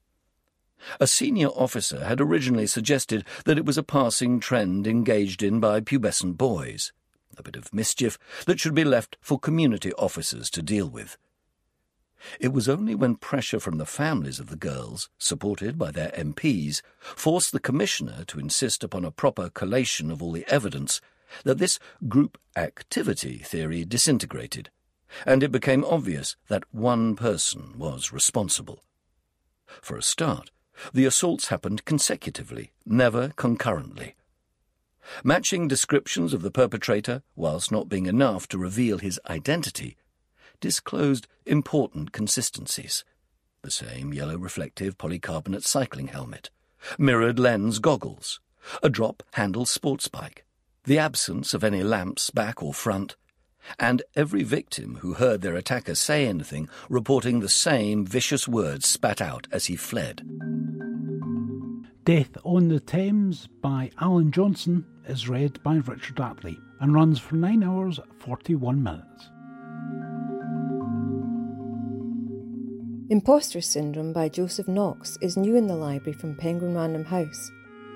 Speaker 18: A senior officer had originally suggested that it was a passing trend engaged in by pubescent boys, a bit of mischief that should be left for community officers to deal with. It was only when pressure from the families of the girls, supported by their MPs, forced the Commissioner to insist upon a proper collation of all the evidence that this group activity theory disintegrated, and it became obvious that one person was responsible. For a start, the assaults happened consecutively, never concurrently. Matching descriptions of the perpetrator, whilst not being enough to reveal his identity, disclosed important consistencies. The same yellow reflective polycarbonate cycling helmet, mirrored lens goggles, a drop-handled sports bike, the absence of any lamps back or front, and every victim who heard their attacker say anything reporting the same vicious words spat out as he fled.
Speaker 2: Death on the Thames by Alan Johnson is read by Richard Atley and runs for 9 hours 41 minutes.
Speaker 9: Imposter Syndrome by Joseph Knox is new in the library from Penguin Random House.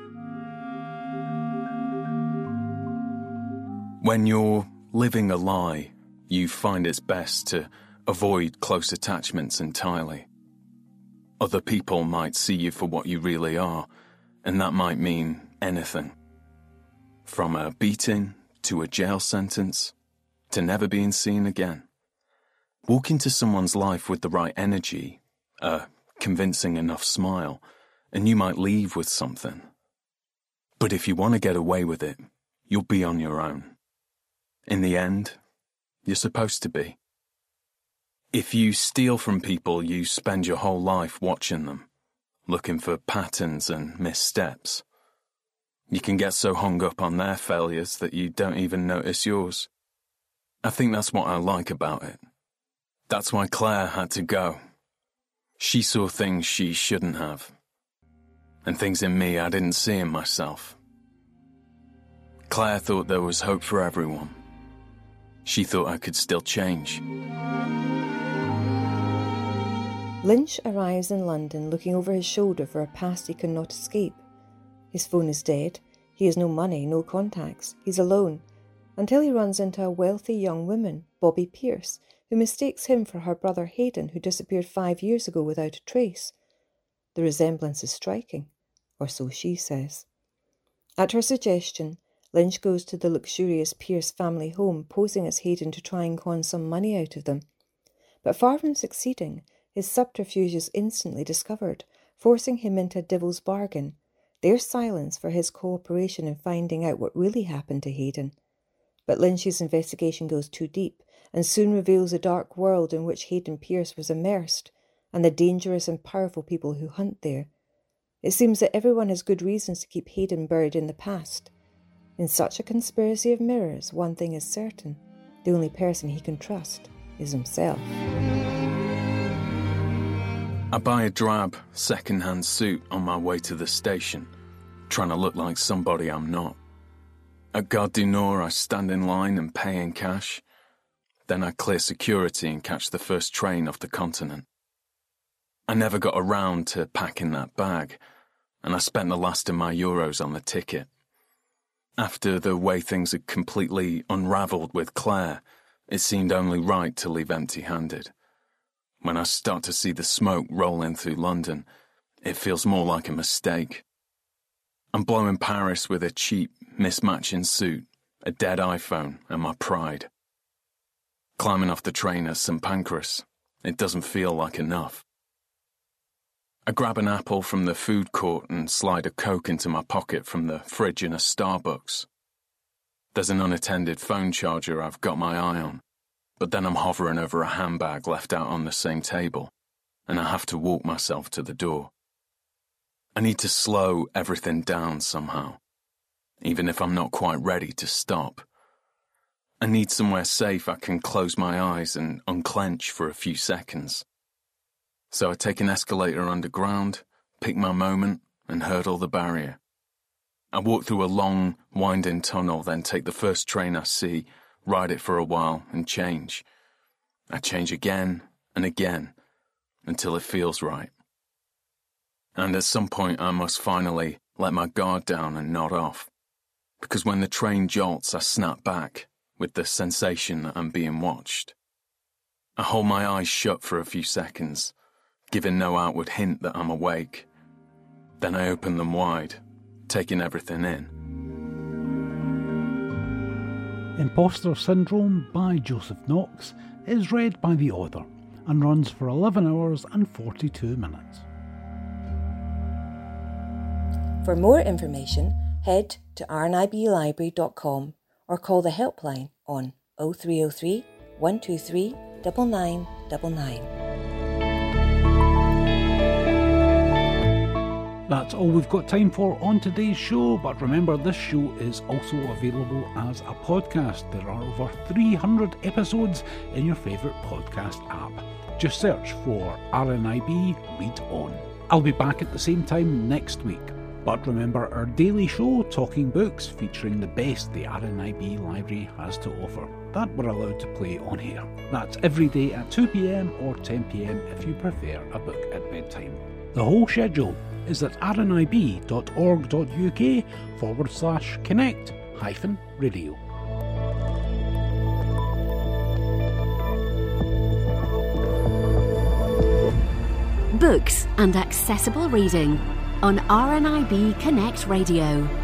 Speaker 19: When you're living a lie, you find it's best to avoid close attachments entirely. Other people might see you for what you really are, and that might mean anything. From a beating to a jail sentence to never being seen again. Walk into someone's life with the right energy, a convincing enough smile, and you might leave with something. But if you want to get away with it, you'll be on your own. In the end, you're supposed to be. If you steal from people, you spend your whole life watching them, looking for patterns and missteps. You can get so hung up on their failures that you don't even notice yours. I think that's what I like about it. That's why Claire had to go. She saw things she shouldn't have, and things in me I didn't see in myself. Claire thought there was hope for everyone. She thought I could still change.
Speaker 9: Lynch arrives in London looking over his shoulder for a past he cannot escape. His phone is dead, he has no money, no contacts, he's alone, until he runs into a wealthy young woman, Bobby Pierce, who mistakes him for her brother Hayden, who disappeared 5 years ago without a trace. The resemblance is striking, or so she says. At her suggestion, Lynch goes to the luxurious Pierce family home, posing as Hayden to try and con some money out of them. But far from succeeding, his subterfuge is instantly discovered, forcing him into a devil's bargain, their silence for his cooperation in finding out what really happened to Hayden. But Lynch's investigation goes too deep, and soon reveals a dark world in which Hayden Pierce was immersed, and the dangerous and powerful people who hunt there. It seems that everyone has good reasons to keep Hayden buried in the past. In such a conspiracy of mirrors, one thing is certain: the only person he can trust is himself.
Speaker 19: I buy a drab, second-hand suit on my way to the station, trying to look like somebody I'm not. At Gare du Nord, I stand in line and pay in cash. Then I clear security and catch the first train off the continent. I never got around to packing that bag, and I spent the last of my euros on the ticket. After the way things had completely unravelled with Claire, it seemed only right to leave empty-handed. When I start to see the smoke rolling through London, it feels more like a mistake. I'm blowing Paris with a cheap, mismatching suit, a dead iPhone, and my pride. Climbing off the train at St Pancras, it doesn't feel like enough. I grab an apple from the food court and slide a Coke into my pocket from the fridge in a Starbucks. There's an unattended phone charger I've got my eye on, but then I'm hovering over a handbag left out on the same table, and I have to walk myself to the door. I need to slow everything down somehow, even if I'm not quite ready to stop. I need somewhere safe I can close my eyes and unclench for a few seconds. So I take an escalator underground, pick my moment, and hurdle the barrier. I walk through a long, winding tunnel, then take the first train I see, ride it for a while, and change. I change again and again, until it feels right. And at some point I must finally let my guard down and nod off, because when the train jolts I snap back, with the sensation that I'm being watched. I hold my eyes shut for a few seconds, giving no outward hint that I'm awake. Then I open them wide, taking everything in.
Speaker 2: Imposter Syndrome by Joseph Knox is read by the author and runs for 11 hours and 42 minutes.
Speaker 9: For more information, head to rniblibrary.com or call the helpline on 0303 123 9999.
Speaker 2: That's all we've got time for on today's show, but remember this show is also available as a podcast. There are over 300 episodes in your favourite podcast app. Just search for RNIB Read On. I'll be back at the same time next week. But remember our daily show, Talking Books, featuring the best the RNIB library has to offer, that we're allowed to play on here. That's every day at 2 p.m. or 10 p.m. if you prefer a book at bedtime. The whole schedule is at rnib.org.uk/connect-radio.
Speaker 1: Books and accessible reading on RNIB Connect Radio.